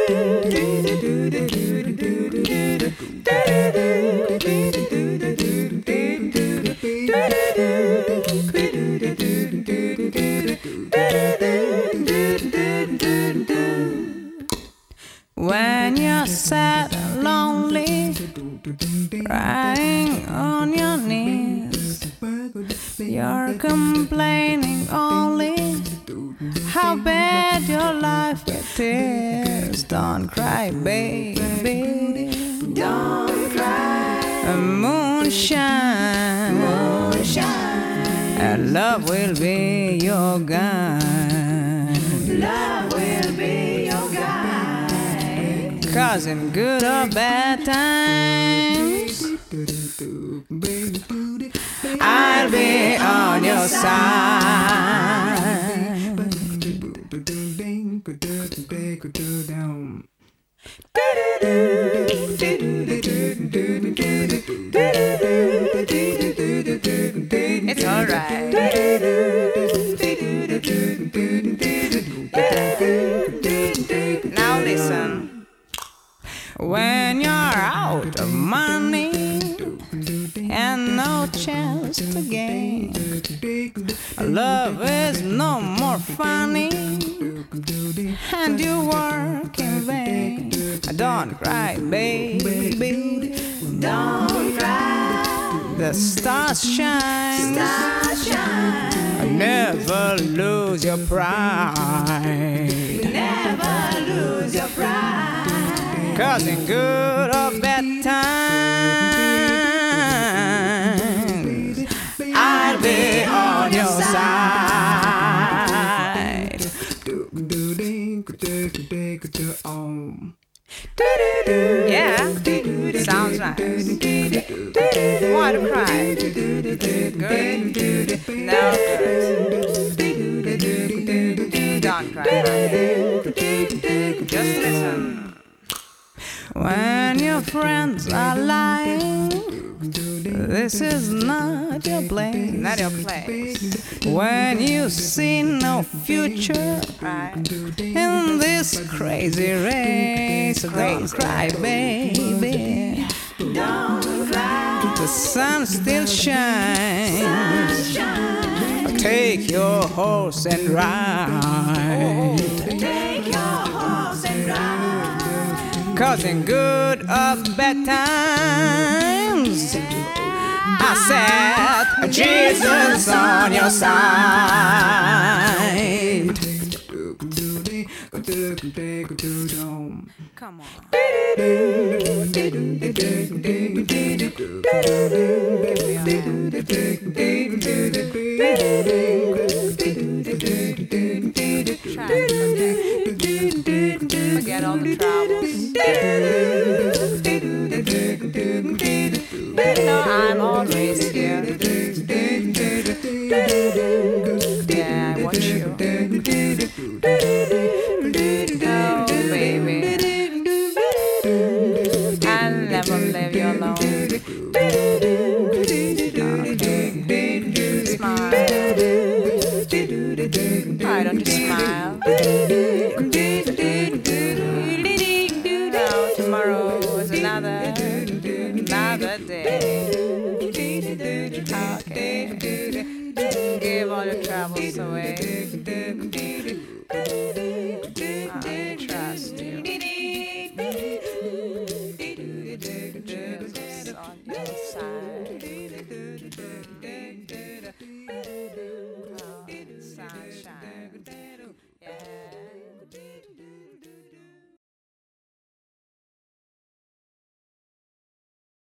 When you're sad and lonely, crying on your knees, you're complaining only how bad your life it is. Don't cry, baby, don't cry. Moonshine, moonshine, and love will be your guide. Love will be your guide. 'Cause in good or bad times, I'll be on your side. It's alright. Now listen. When you're out of money and no chance to gain, love is no more funny, and you work in vain. Don't cry, baby, don't cry. The stars shine, never lose your pride. Never lose your pride. 'Cause in good or bad times, I'll be on your side. Yeah, sounds nice. Want to cry? Good. No good. Don't cry. Just listen. When your friends are lying, this is not your place. Not your place. When you see no future in this crazy race, don't cry, baby. Don't cry. The sun still shines. Take your horse and ride. Take your horse and ride. 'Cause in good or bad times, I said Jesus on your side. Come on. Forget all the troubles. No, I'm always here. Yeah, I watch you. Oh, baby, I'll never leave you alone. Okay. Smile. Why don't you smile? Now tomorrow is another day. Okay. Give all your troubles away. I trust you. Jesus on your side.